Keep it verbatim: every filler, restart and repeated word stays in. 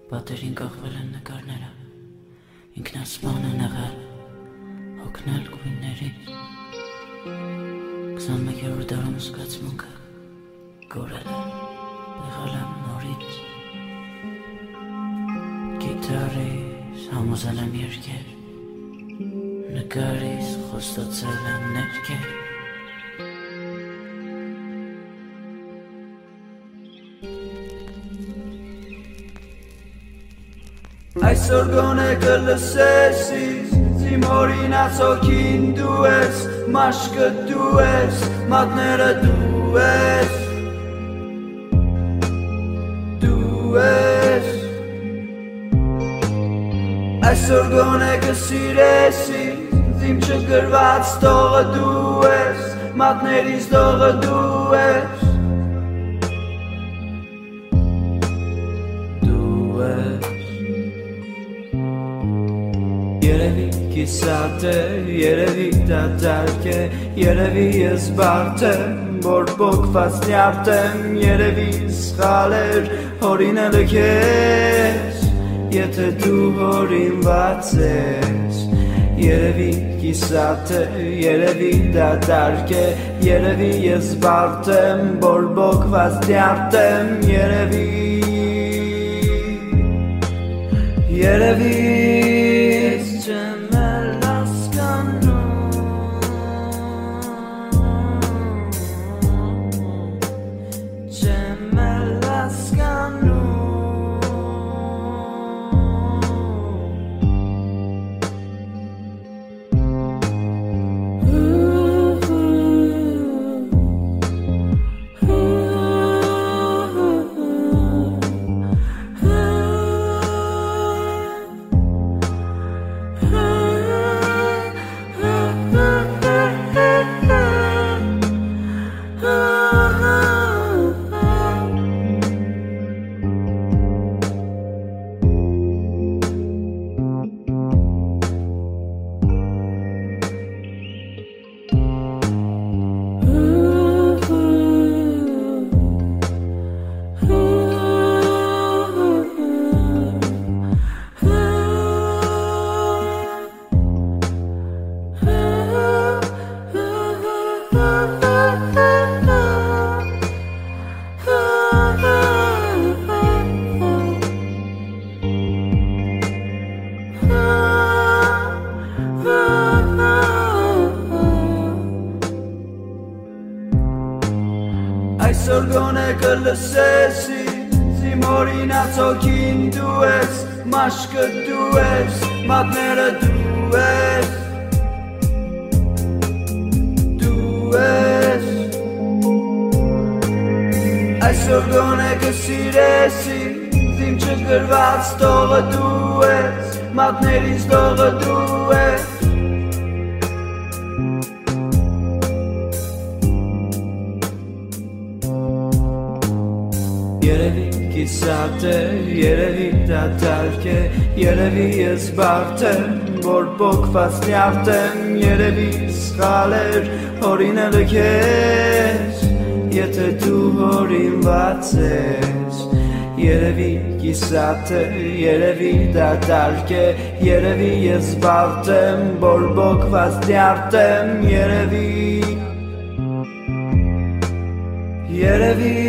Պատերին կախվել են նկարները, ինքնասպան են եղել, հոգնել գույններից, քսանմեկերորդ դարում զգացմունքը կորել է, եղել եմ նորից, գիտարիս համոզել եմ երկեր, նկարիս խոստացել եմ ներքեր. Այսօր գոնե կլսես իմ օրինաց հոգին դու ես, մաշկը դու ես, մատները դու ես, դու ես. Այսօր գոնե կսիրես իմ չգրված տողը դու ես, մատներիս տողը դու ես, երևի կիսատ է, երևի դատարկ է, երևի ես բարդ եմ, որ պոկված նյարդ եմ, երևի սխալ էր հորինելը քեզ, եթե դու հորինված ես. Երևի կիսատ է, երևի դատարկ է, երևի ես բարդ եմ, որ պոկված նյարդ եմ, երևի երևի Այսօր գոնե կլսես իմ օրինաց հոգին դու ես, մաշկը դու ես, մատները դու ես, դու ես. Այսօր գոնե կսիրես իմ չգրված տողը դու ես, մատներիս տողը դու ես, երևի կիսատ է, երևի դատարկ է, երևի ես բարդ եմ, որ պոկված նյարդ եմ, երևի սխալ էր հորինելը քեզ, եթե դու հորինված ես. Երևի կիսատ է, երևի դատարկ է, երևի ես բարդ եմ, որ պոկված նյարդ եմ, երևի երևի